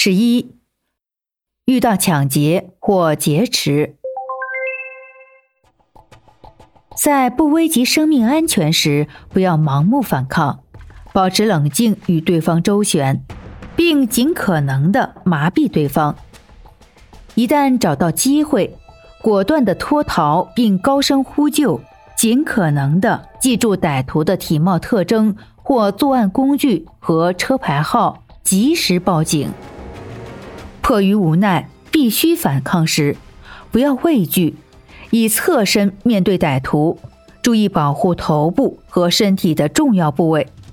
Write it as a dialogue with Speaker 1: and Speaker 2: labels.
Speaker 1: 11. 遇到抢劫或劫持，在不危及生命安全时，不要盲目反抗，保持冷静与对方周旋，并尽可能地麻痹对方。一旦找到机会，果断地脱逃并高声呼救，尽可能地记住歹徒的体貌特征或作案工具和车牌号，及时报警。迫于无奈必须反抗时，不要畏惧，以侧身面对歹徒，注意保护头部和身体的重要部位，